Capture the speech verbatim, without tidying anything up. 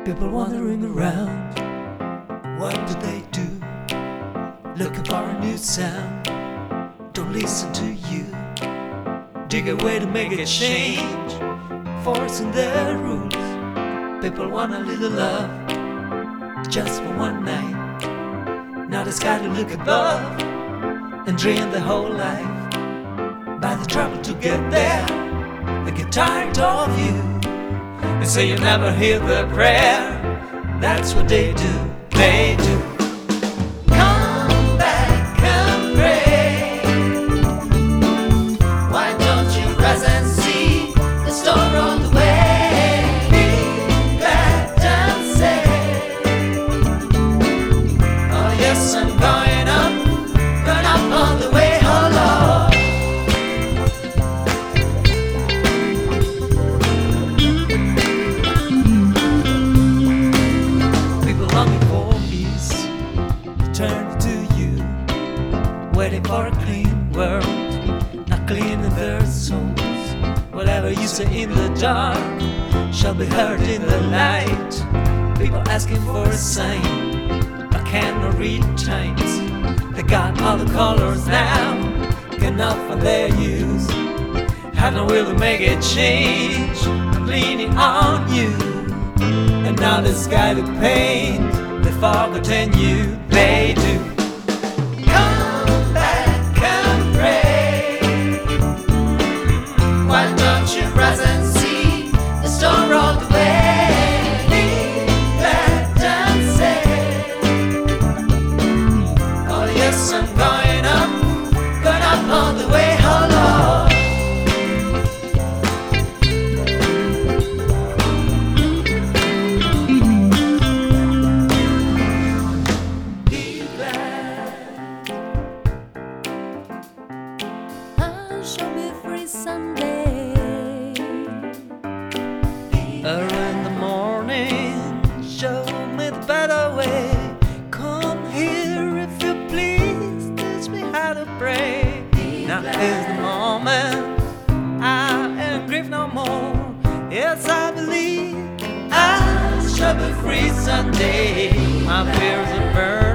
People wandering around, what do they do? Looking for a new sound, don't listen to you. Dig a way to make a change, forcing their rules. People want a little love, just for one night. Now the sky to look above and dream the whole life. By the trouble to get there, they get tired of you. They say you never hear the prayer. That's what they do, they do. Come back and pray. Why don't you rise and see the storm on the way? Be glad and say, oh yes, I'm going up, going up on the way, oh Lord. Turn to you, waiting for a clean world, not cleaning their souls. Whatever you say in the dark shall be heard in the light. People asking for a sign, but cannot read times. They got all the colors now, enough for their use. Have no will to make a change, I'm leaning on you. And now the sky to paint, they've forgotten you, they do. Come back and pray. Why don't you rise and see the storm roll away? Be glad and say, oh yes, I'm going up, going up on the way, oh Lord. Shall be free someday. Early in the morning, show me the better way. Come here if you please, teach me how to pray. Now is the moment, I am grief no more. Yes, I believe I shall be free someday. My fears are burned.